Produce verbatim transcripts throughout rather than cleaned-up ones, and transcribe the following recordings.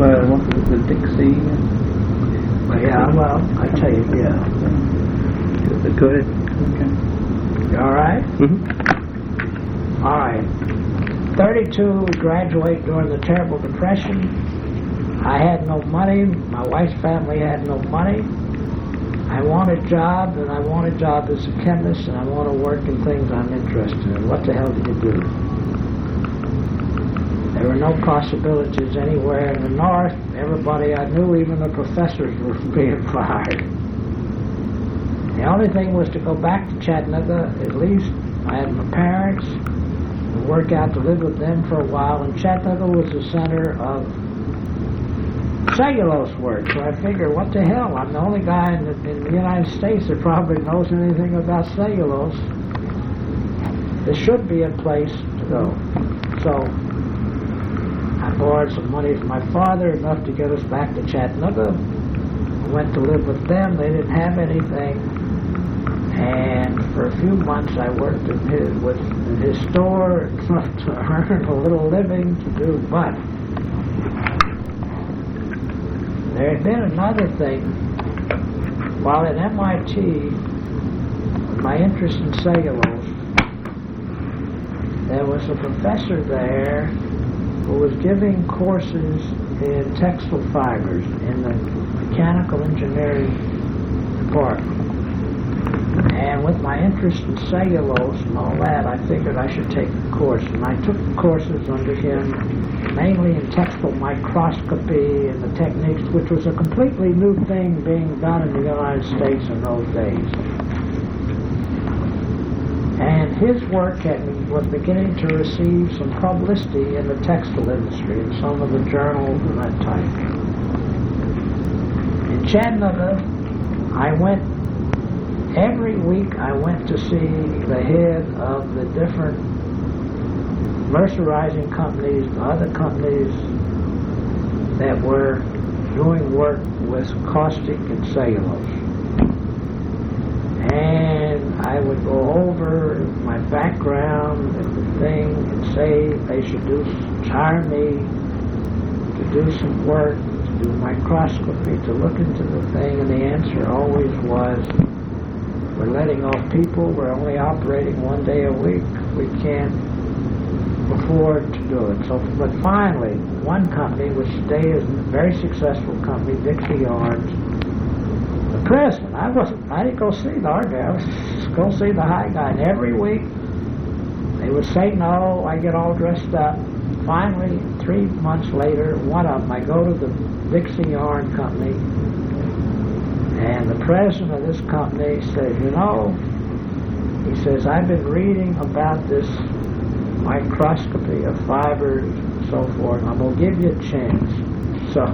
uh, what was it, the Dixie? Yeah, well, I tell you, yeah. Go ahead. Okay. You all right? Mm-hmm. All right. thirty-two, we graduate during the terrible depression. I had no money. My wife's family had no money. I wanted a job, and I want a job as a chemist, and I want to work in things I'm interested in. What the hell do you do? There were no possibilities anywhere in the north. Everybody I knew, even the professors, were being fired. The only thing was to go back to Chattanooga, at least. I had my parents, and work out to live with them for a while, and Chattanooga was the center of cellulose work, so I figured, what the hell, I'm the only guy in the, in the United States that probably knows anything about cellulose. There should be a place to go. So I borrowed some money from my father, enough to get us back to Chattanooga. I went to live with them. They didn't have anything, and for a few months I worked in his, with, in his store to earn a little living to do, but there had been another thing. While at M I T, my interest in cellulose, there was a professor there who was giving courses in textile fibers in the mechanical engineering department. And with my interest in cellulose and all that, I figured I should take the course. And I took the courses under him, mainly in textile microscopy and the techniques, which was a completely new thing being done in the United States in those days. And his work had, was beginning to receive some publicity in the textile industry, in some of the journals and that type. In Chattanooga, I went, every week I went to see the head of the different mercerizing companies, other companies that were doing work with caustic and cellulose. And I would go over my background and the thing and say they should do, hire me to do some work, to do microscopy, to look into the thing, and the answer always was, we're letting off people, we're only operating one day a week, we can't afford to do it. So, but finally, one company, which today is a very successful company, Dixie Yarns, the president, I wasn't, I didn't go see the hard guy, I was just go see the high guy, and every week they would say no, I get all dressed up. Finally, three months later, one of them, I go to the Dixie Yarn Company, and the president of this company says, you know, he says, I've been reading about this microscopy of fibers and so forth, and I'm going to give you a chance. So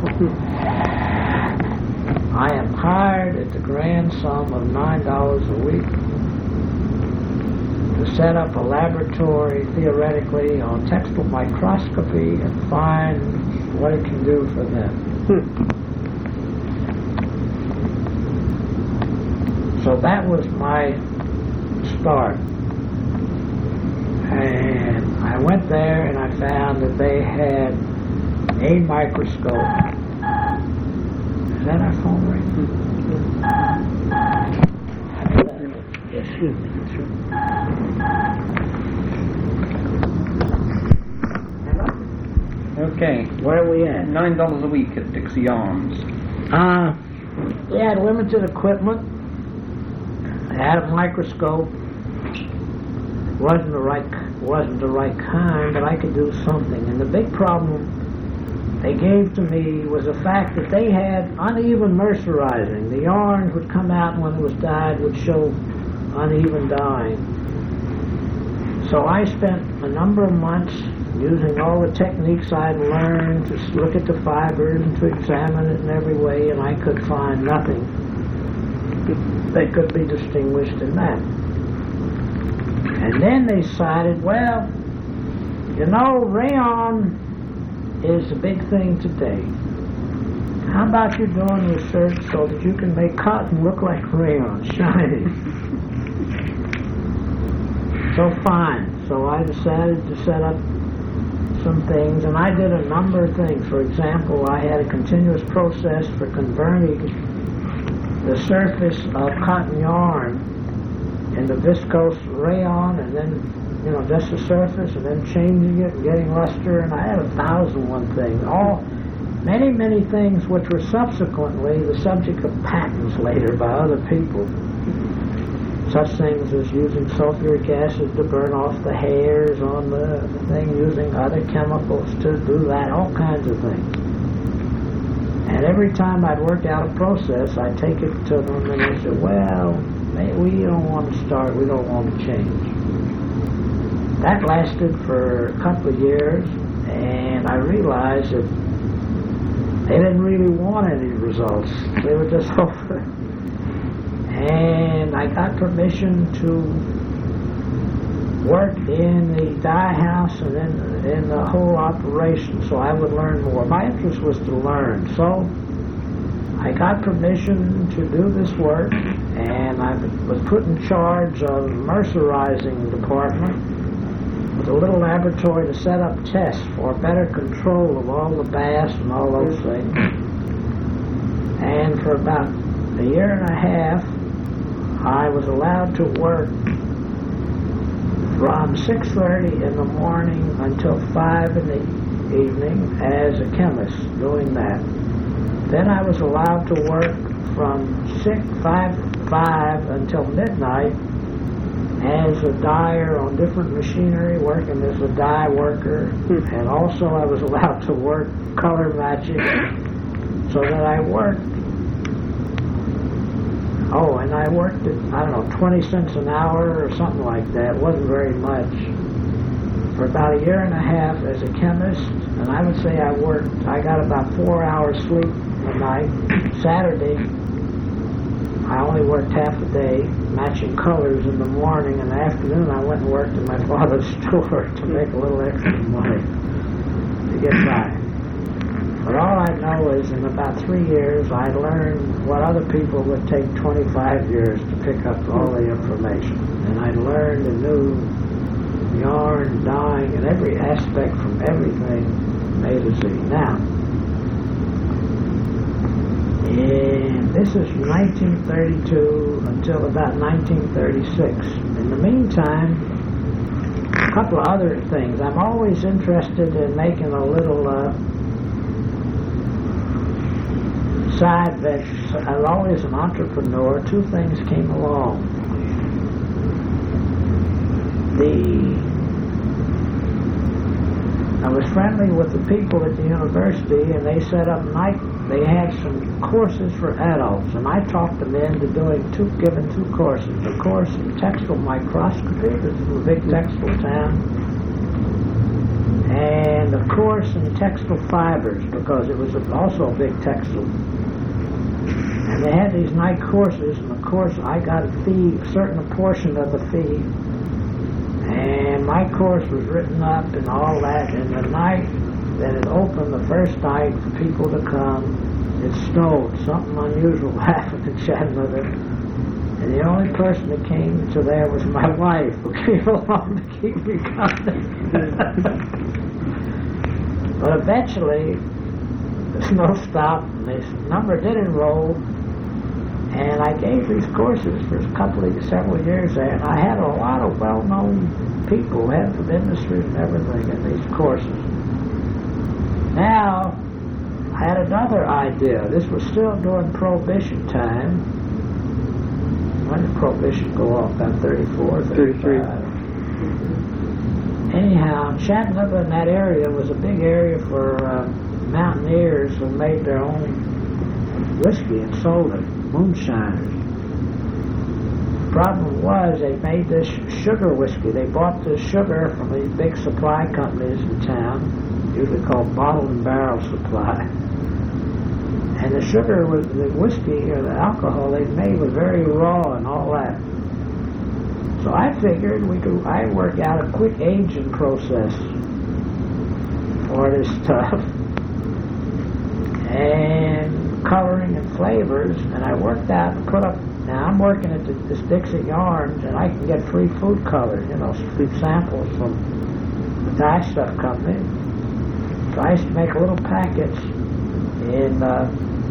I am hired at the grand sum of nine dollars a week to set up a laboratory, theoretically, on textile microscopy and find what it can do for them. So that was my start. And I went there and I found that they had a microscope. Is that our phone ring? Excuse me. Okay. Where are we at? Nine dollars a week at Dixie Yarns. Uh, we had limited equipment. I had a microscope. It wasn't the right, wasn't the right kind, but I could do something. And the big problem they gave to me was the fact that they had uneven mercerizing. The yarns would come out, and when it was dyed, would show uneven dyeing. So I spent a number of months using all the techniques I'd learned to look at the fibers and to examine it in every way, and I could find nothing that could be distinguished in that. And then they decided, well, you know, rayon is a big thing today. How about you doing research so that you can make cotton look like rayon, shiny? So fine. So I decided to set up some things, and I did a number of things. For example, I had a continuous process for converting the surface of cotton yarn into viscose rayon, and then, you know, just the surface, and then changing it and getting luster, and I had a thousand one things. All, many, many things which were subsequently the subject of patents later by other people. Such things as using sulfuric acid to burn off the hairs on the thing, using other chemicals to do that, all kinds of things. And every time I'd work out a process, I'd take it to them and they said, well, we don't want to start, we don't want to change. That lasted for a couple of years, and I realized that they didn't really want any results. They were just over. And I got permission to work in the dye house and in, in the whole operation, so I would learn more. My interest was to learn, so I got permission to do this work, and I was put in charge of the mercerizing department with a little laboratory to set up tests for better control of all the bass and all those things. And for about a year and a half, I was allowed to work from six thirty in the morning until five in the evening as a chemist doing that. Then I was allowed to work from six, five, five until midnight as a dyer on different machinery, working as a dye worker. And also I was allowed to work color matching, so that I worked Oh, and I worked at, I don't know, twenty cents an hour or something like that. It wasn't very much. For about a year and a half as a chemist, and I would say I worked, I got about four hours sleep a night. Saturday, I only worked half a day, matching colors in the morning. In the afternoon, I went and worked in my father's store to make a little extra money to get by. But all I know is in about three years, I learned what other people would take twenty-five years to pick up all the information. And I learned a new yarn, dyeing, and every aspect from everything A to Z. Now, and this is from nineteen thirty-two until about nineteen thirty-six. In the meantime, a couple of other things. I'm always interested in making a little uh, side venture. I was always an entrepreneur. Two things came along. The I was friendly with the people at the university, and they set up night. They had some courses for adults, and I talked them into doing two, giving two courses. A course in textile microscopy. This is a big textile town. And a course in textile fibers, because it was also a big textile. And they had these night courses, and of course I got a fee, a certain portion of the fee, and my course was written up and all that. And the night that it opened, the first night for people to come, it snowed. Something unusual happened in Chattanooga, and the only person that came to there was my wife, who came along to keep me company. But eventually, the snow stopped, and this number did enroll, and I gave these courses for a couple of, several years there, and I had a lot of well-known people, heads of industry and everything in these courses. Now, I had another idea. This was still during Prohibition time. When did Prohibition go off? About thirty-four, thirty-five. Anyhow, Chattanooga in that area was a big area for uh, mountaineers who made their own whiskey and sold it, moonshiners. The problem was they made this sugar whiskey. They bought this sugar from these big supply companies in town, usually called bottle and barrel supply. And the sugar was, the whiskey or the alcohol they made was very raw and all that. So I figured we could, I'd work out a quick aging process for this stuff, and coloring and flavors, and I worked out and put up, now I'm working at the, this Dixie Yarns, and I can get free food color, you know, free samples from the Dye Stuff Company. So I used to make little packets in uh,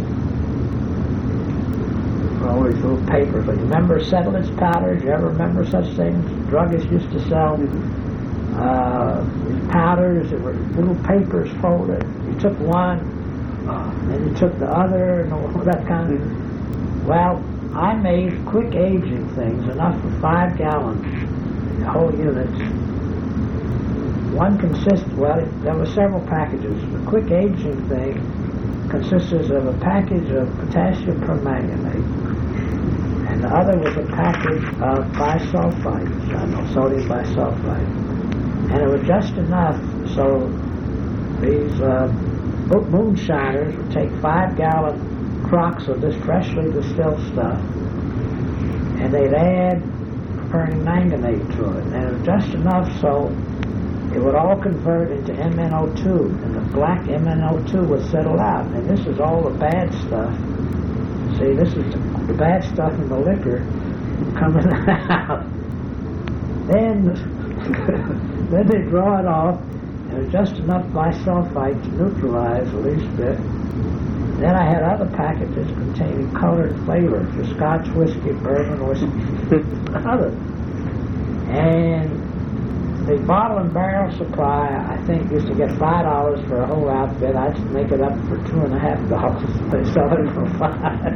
all these little papers. Like, remember Settlers powders? You ever remember such things? Druggists used to sell uh, these powders that were little papers folded. You took one, uh, and you took the other, and all that kind of. Well, I made quick aging things, enough for five gallons, whole units. One consists, well, it, there were several packages. The quick aging thing consisted of a package of potassium permanganate, and the other was a package of bisulfite, I know, sodium bisulfite. And it was just enough so these uh, moonshiners would take five gallon crocks of this freshly distilled stuff, and they'd add permanganate to it, and it was just enough so it would all convert into M n O two, and the black M n O two would settle out. And this is all the bad stuff. See, this is the, the bad stuff in the liquor coming out. Then, then they draw it off, and it was just enough bisulfite to neutralize the least bit. Then I had other packages containing colored flavor for Scotch whiskey, bourbon whiskey, others. And the bottle and barrel supply, I think, used to get five dollars for a whole outfit. I'd make it up for two and a half dollars. They sell it for five.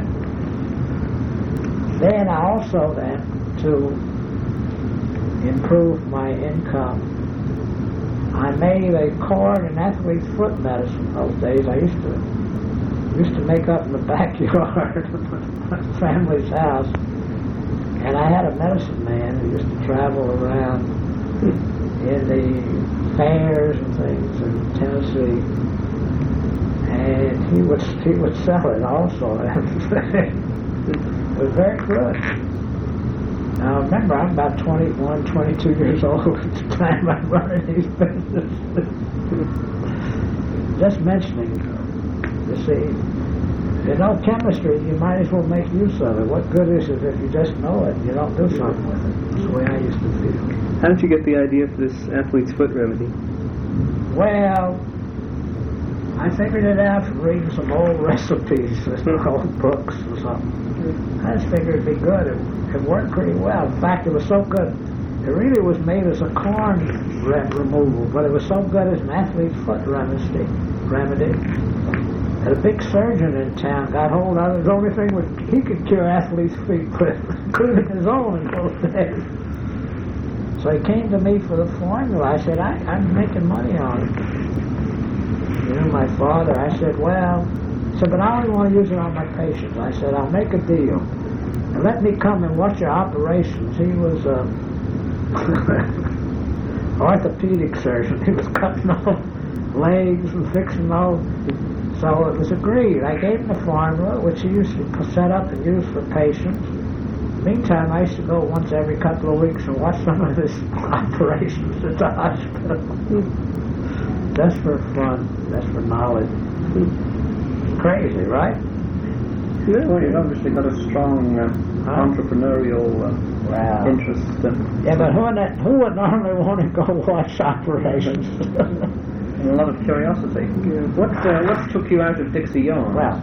Then I also, then, to improve my income, I made a cord and athlete's foot medicine. Those days, I used to used to make up in the backyard of my family's house, and I had a medicine man who used to travel around in the fairs and things in Tennessee, and he would he would sell it also. It was very good. Now remember, I'm about twenty-one, twenty-two years old at the time I'm running these businesses. Just mentioning, you see, if you know chemistry, you might as well make use of it. What good is it if you just know it and you don't do something with it? That's the way I used to feel. How did you get the idea for this athlete's foot remedy? Well, I figured it out from reading some old recipes, old books or something. I just figured it'd be good. It, it worked pretty well. In fact, it was so good. It really was made as a corn re- removal, but it was so good as an athlete's foot remedy. remedy. And a big surgeon in town got hold of it. The only thing was he could cure athlete's feet, but including his own in those days. So he came to me for the formula. I said, I, I'm making money on it. You know, my father, I said, well, he said, but I only want to use it on my patients. I said, I'll make a deal. And let me come and watch your operations. He was a orthopedic surgeon. He was cutting off legs and fixing those. So it was agreed. I gave him the formula, which he used to set up and use for patients. Meantime, I used to go once every couple of weeks and watch some of his operations at the hospital. Just for fun, just for knowledge. Crazy, right? Well, you've obviously got a strong uh, huh? entrepreneurial uh, wow. interest. Uh, yeah, but who would, who would normally want to go watch operations? And a lot of curiosity. Yeah. What uh, what took you out of Dixie Yarns? Well,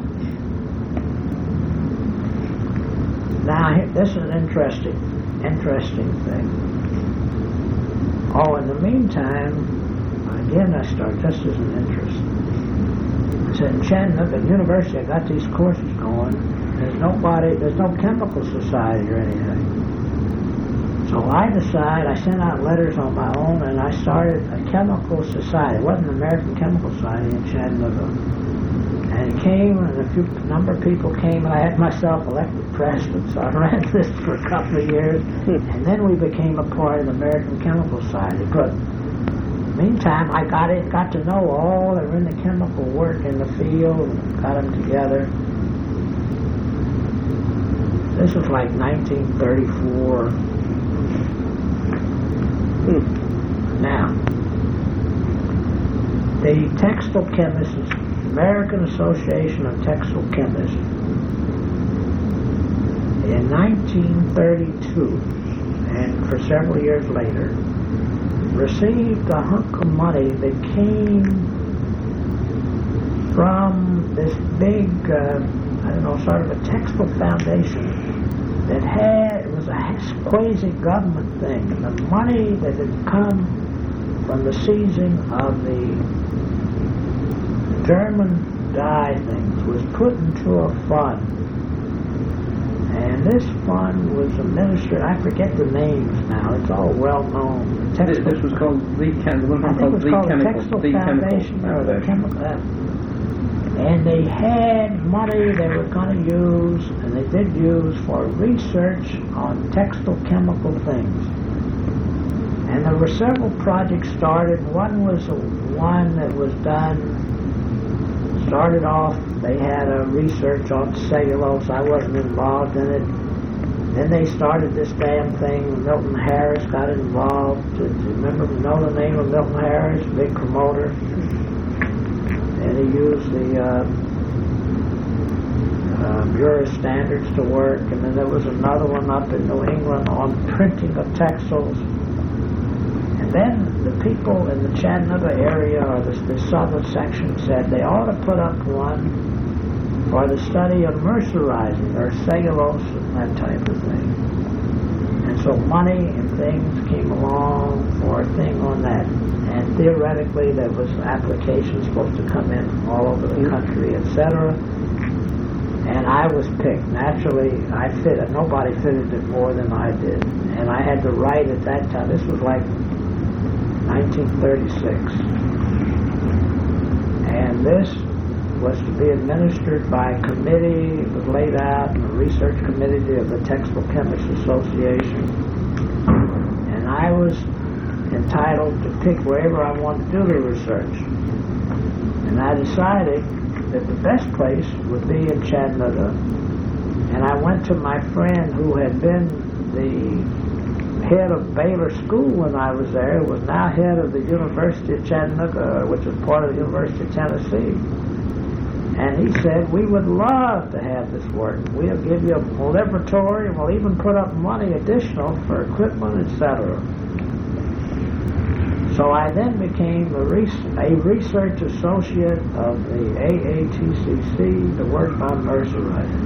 now this is an interesting, interesting thing. Oh, in the meantime, again, I started just as an interest. I said, in Chattanooga, at university, I got these courses going. There's nobody, there's no chemical society or anything. So I decided, I sent out letters on my own, and I started a chemical society. It wasn't an American Chemical Society in Chattanooga. And it came, and a few number of people came, and I had myself elected president. So I ran this for a couple of years, and then we became a part of the American Chemical Society. But meantime, I got it, got to know all that were in the chemical work in the field, and got them together. This was like nineteen thirty-four. Hmm. Now, the Textile Chemists, American Association of Textile Chemists, in nineteen thirty-two, and for several years later, received a hunk of money that came from this big, uh, I don't know, sort of a textile foundation that had, it was a quasi-government thing, and the money that had come from the seizing of the German dye things was put into a fund. And this fund was administered, I forget the names now, it's all well known. This, this was called the, chem- the one I think called it was the called Chemical, the Textile the Foundation, Chemical or the Foundation. chemical, uh, and they had money they were going to use, and they did use for research on textile chemical things. And there were several projects started. One was one that was done, started off, they had a research on cellulose. I wasn't involved in it. Then they started this damn thing. Milton Harris got involved. Do you remember, know the name of Milton Harris? Big promoter. And he used the uh, uh, Bureau of Standards to work. And then there was another one up in New England on printing of textiles. And then the people in the Chattanooga area, or the, the southern section, said they ought to put up one for the study of mercerizing, or cellulose, and that type of thing. And so money and things came along for a thing on that. And theoretically, there was applications supposed to come in from all over the country, et cetera. And I was picked. Naturally, I fit it. Nobody fitted it more than I did. And I had to write at that time. This was like nineteen thirty-six. And this was to be administered by a committee. It was laid out in the research committee of the Textile Chemists Association. And I was entitled to pick wherever I wanted to do the research. And I decided that the best place would be in Chattanooga. And I went to my friend who had been the head of Baylor School when I was there, who was now head of the University of Chattanooga, which was part of the University of Tennessee. And he said, we would love to have this work. We'll give you a laboratory, and we'll even put up money additional for equipment, et cetera. So I then became a, res- a research associate of the A A T C C to work on mercerizing.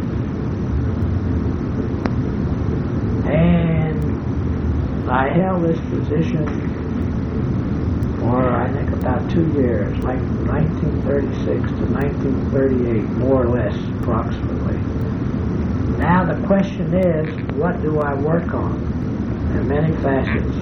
And I held this position for, I think, about two years, like nineteen thirty-six to nineteen thirty-eight, more or less, approximately. Now the question is, what do I work on? There are many facets.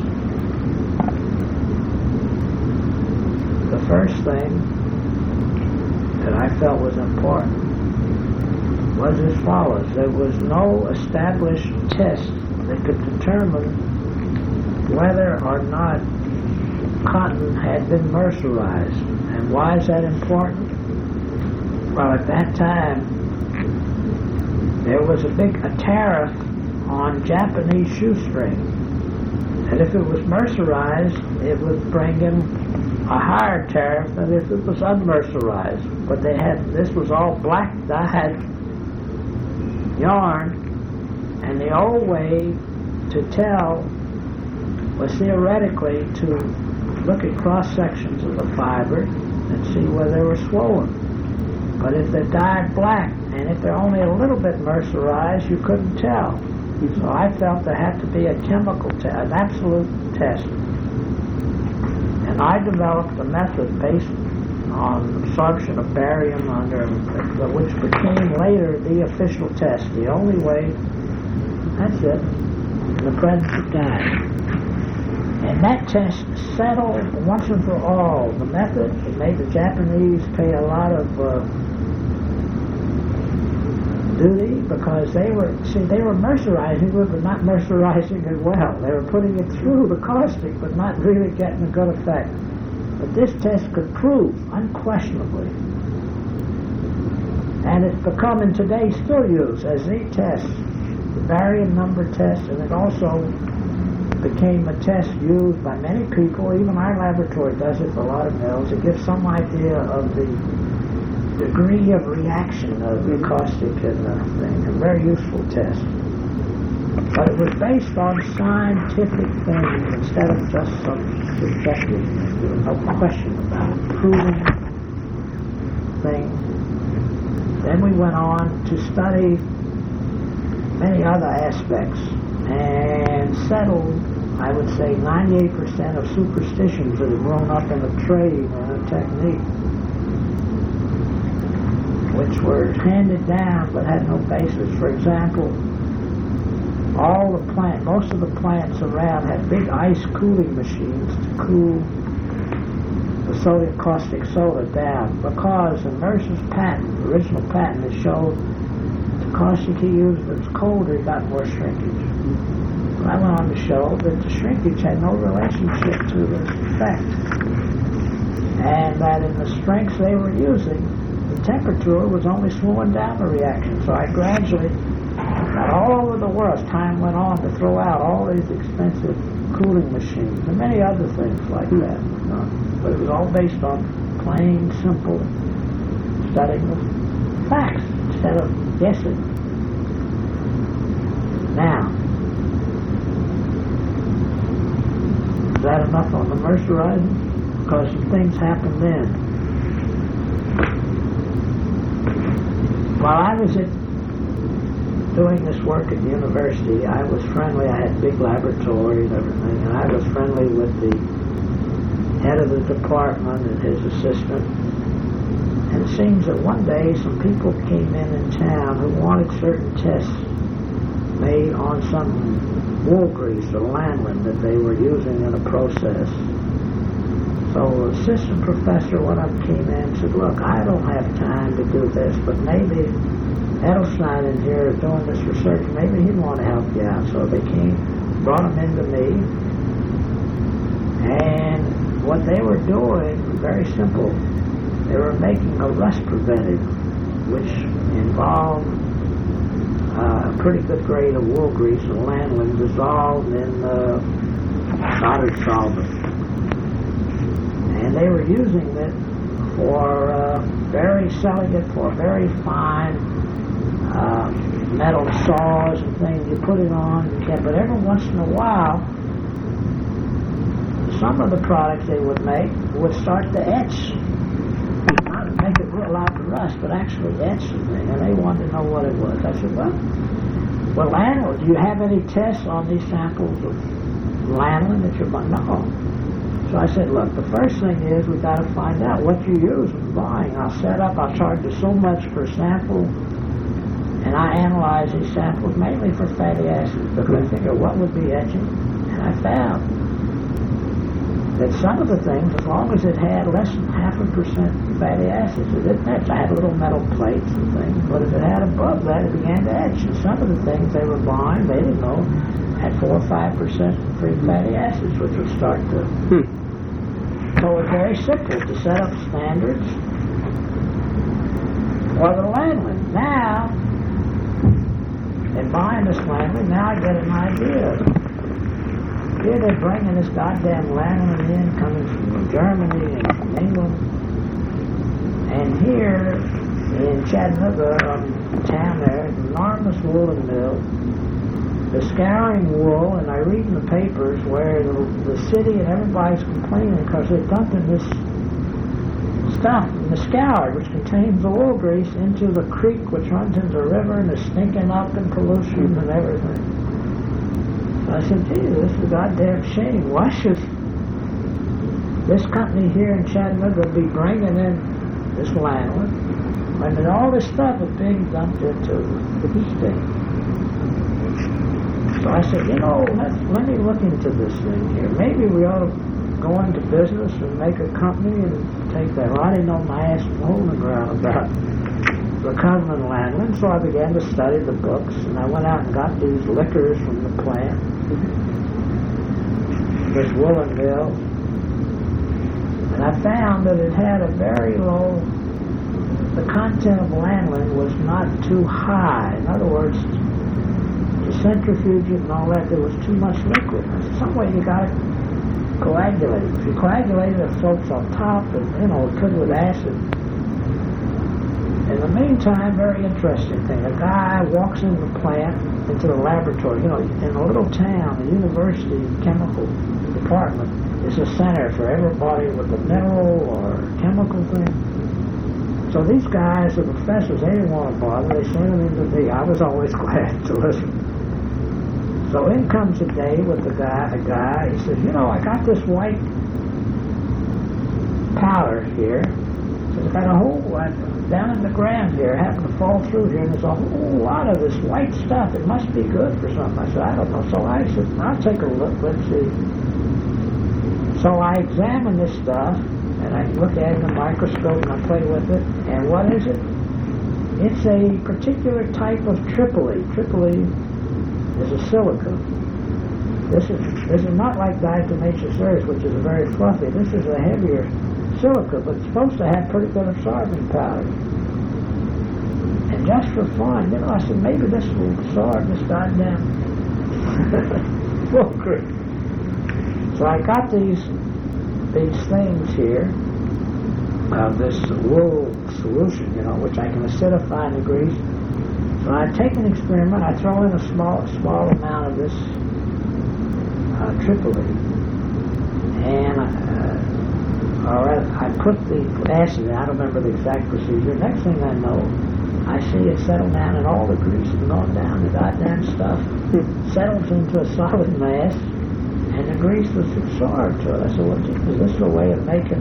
The first thing that I felt was important was as follows. There was no established test that could determine whether or not cotton had been mercerized. And why is that important? Well, at that time, there was a big a tariff on Japanese shoestring. And if it was mercerized, it would bring in a higher tariff than if it was unmercerized. But they had, this was all black dyed yarn, and the old way to tell was theoretically to look at cross-sections of the fiber and see where they were swollen. But if they're dyed black, and if they're only a little bit mercerized, you couldn't tell. So I felt there had to be a chemical test, an absolute test. And I developed a method based on absorption of barium under, which became later the official test. The only way, that's it, in the presence of dye. And that test settled once and for all the method. It made the Japanese pay a lot of uh, duty because they were, see, they were mercerizing it, but not mercerizing it well. They were putting it through the caustic, but not really getting a good effect. But this test could prove, unquestionably, and it's become in today still used as the test, the barium number test, and it also became a test used by many people. Even our laboratory does it for a lot of mills. It gives some idea of the degree of reaction of the caustic and the thing. A very useful test. But it was based on scientific things instead of just some subjective. There was no question about it. Proving things Then we went on to study many other aspects and settled, I would say, ninety-eight percent of superstitions that had grown up in a trade and a technique, which were handed down but had no basis. For example, all the plant, most of the plants around had big ice cooling machines to cool the sodium caustic soda down, because the Mercer's patent, the original patent, it showed the caustic he used, if it was colder, it got more shrinkage. I went on to show that the shrinkage had no relationship to the effect, and that in the strengths they were using, the temperature was only slowing down the reaction. So I gradually got all over the world as time went on to throw out all these expensive cooling machines and many other things like that. You know? But it was all based on plain, simple studying of facts instead of guessing. Now, is that enough on the Mercer Rising? Because some things happened then. While I was at doing this work at the university, I was friendly. I had a big laboratory and everything, and I was friendly with the head of the department and his assistant. And it seems that one day some people came in in town who wanted certain tests made on some wool grease or lanolin that they were using in a process. So the assistant professor, one of them came in and said, look, I don't have time to do this, but maybe Edelstein in here is doing this research, maybe he'd want to help you out. So they came, brought him into me, and what they were doing was very simple. They were making a rust preventive, which involved uh, a pretty good grade of wool grease and lanolin dissolved in uh, soldered solvent. And they were using it for uh, very, selling it for very fine uh, metal saws and things. You put it on, you can, but every once in a while, some of the products they would make would start to etch. Not make it real out to rust, but actually etch the thing. And they wanted to know what it was. I said, well, well, lanolin, do you have any tests on these samples of lanolin that you're buying? No. So I said, look, the first thing is we've got to find out what you use in buying. I'll set up, I'll charge you so much per sample, and I analyze these samples mainly for fatty acids, because I figure what would be etching, and I found that some of the things, as long as it had less than half a percent fatty acids, it didn't etch. I had little metal plates and things, but if it had above that, it began to etch. And some of the things they were buying, they didn't know, had four or five percent free fatty acids, which would start to... Hmm. So it's very simple to set up standards for the lanolin. Now, in buying this lanolin, now I get an idea. Here they're bringing this goddamn lanolin in, coming from Germany and from England. And here in Chattanooga, um, town there, an enormous woolen mill. They're scouring wool, and I read in the papers where the, the city and everybody's complaining because they're dumping this stuff in the scour, which contains the wool grease, into the creek which runs into the river, and is stinking up in pollution and everything. So I said, gee, this is a goddamn shame. Why should this company here in Chattanooga be bringing in this lanolin when all this stuff is being dumped into the state? So I said, you know, let's, let me look into this thing here. Maybe we ought to go into business and make a company and take that. Well, I didn't know my ass was holding the ground about recovering lanolin, so I began to study the books, and I went out and got these liquors from the plant, this woolen mill, and I found that it had a very low, the content of lanolin was not too high. In other words, to centrifuge it and all that, there was too much liquid. Some way you got to coagulate it. If you coagulate it, it floats on top, and, you know, it could with acid. In the meantime, very interesting thing. A guy walks into the plant, into the laboratory. You know, in a little town, the university chemical department is a center for everybody with a mineral or chemical thing. So these guys, the professors, they didn't want to bother. They sent them into me. I was always glad to listen. So in comes a day with the guy, a guy, he says, you know, I got this white powder here. So I got a whole lot down in the ground here, happened to fall through here, and there's a whole lot of this white stuff. It must be good for something. I said, I don't know. So I said, I'll take a look. Let's see. So I examine this stuff, and I look at it in the microscope, and I play with it. And what is it? It's a particular type of tripoli. Tripoli is a silica. This is this is not like diatomaceous earth, which is very fluffy. This is a heavier silica, but it's supposed to have pretty good absorbing power. And just for fun, you know, I said, maybe this will absorb this goddamn wool grease. So I got these these things here of this wool solution, you know, which I can acidify in the grease. So I take an experiment, I throw in a small small amount of this uh, tripoli, and uh, or I put the acid in. I don't remember the exact procedure. Next thing I know, I see it settle down, and all the grease has gone down. The goddamn stuff settles into a solid mass, and the grease was absorbed to it. I said, well, is this a way of making,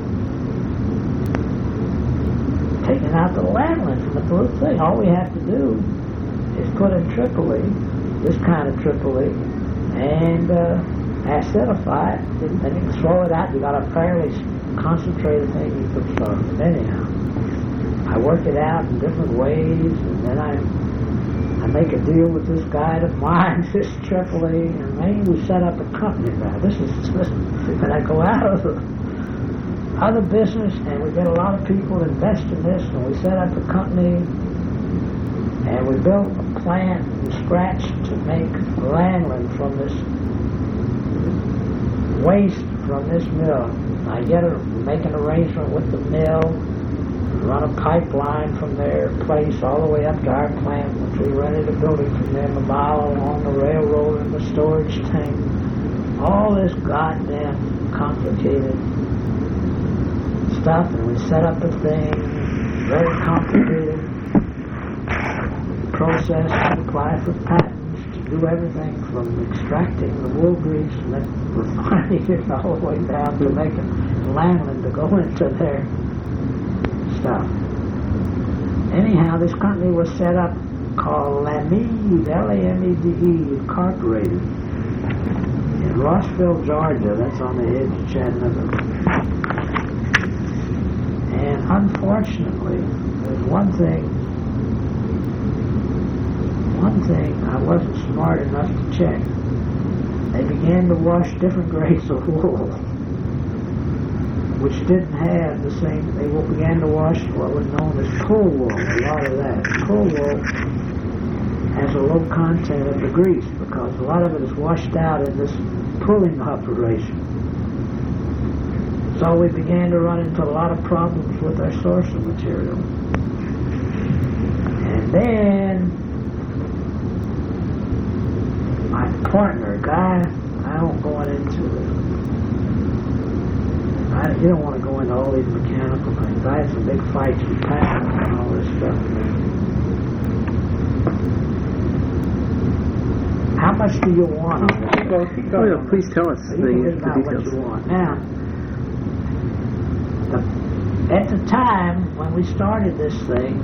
taking out the lanolin from the blue thing? All we have to do is put in tripoli, this kind of tripoli, and uh, acidify it, and then you can throw it out. You got a fairly concentrated thing you can absorb. Anyhow, I work it out in different ways, and then I I make a deal with this guy to mine this tripoli, and maybe we set up a company now. This is this, and I go out of the other business, and we get a lot of people to invest in this, and we set up a company, and we built a plant from scratch to make lanolin from this waste from this mill. I get a make an arrangement with the mill, run a pipeline from their place all the way up to our plant, which we rented a building from them a mile along the railroad and the storage tank. All this goddamn complicated stuff, and we set up a thing, very complicated process to apply for patents, to do everything from extracting the wool grease and then refining it all the way down to making lanolin to go into their stuff. Anyhow, this company was set up called Lamede, L A M E D E, Incorporated, in Rossville, Georgia. That's on the edge of Chattanooga. And unfortunately, there's one thing, one thing I wasn't smart enough to check. They began to wash different grades of wool, which didn't have the same. They began to wash what was known as pull wool, a lot of that. Pull wool has a low content of the grease because a lot of it is washed out in this pulling operation. So we began to run into a lot of problems with our source of material. And then my partner, guy, I won't go into it. I, you don't want to go into all these mechanical things. I had some big fights with patents and all this stuff. How much do you want on this? Well, oh, yeah, please tell us so the, you the can details. what you want. Now, the, at the time when we started this thing,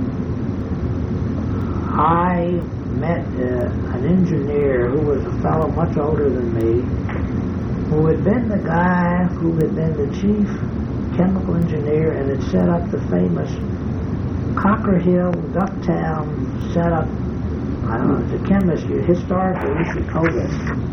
I met uh, an engineer who was a fellow much older than me, who had been the guy who had been the chief chemical engineer and had set up the famous Cocker Hill, Ducktown setup. I don't know, it's a chemist, historically you should know this.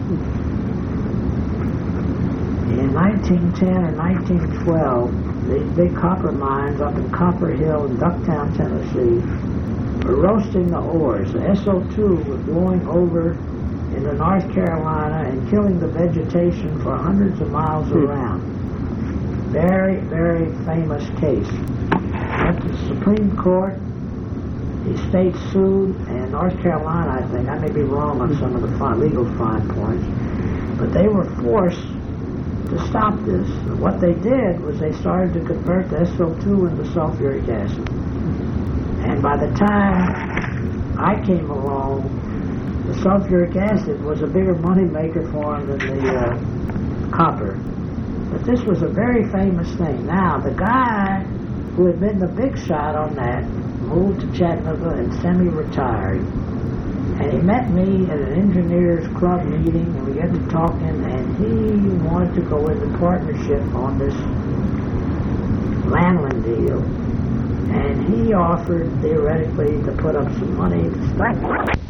In nineteen ten or nineteen twelve, the big copper mines up in Copper Hill in Ducktown, Tennessee, were roasting the ores. The S O two was blowing over into North Carolina and killing the vegetation for hundreds of miles around. Very, very famous case. Went to the Supreme Court. The state sued, and North Carolina, I think, I may be wrong on some of the fine, legal fine points, but they were forced to stop this. What they did was they started to convert the S O two into sulfuric acid. And by the time I came along, the sulfuric acid was a bigger money maker for them than the uh, copper. But this was a very famous thing. Now, the guy who had been the big shot on that moved to Chattanooga and semi-retired. And he met me at an engineers club meeting, and we got to talking, and he wanted to go into partnership on this Landland deal. And he offered, theoretically, to put up some money to start.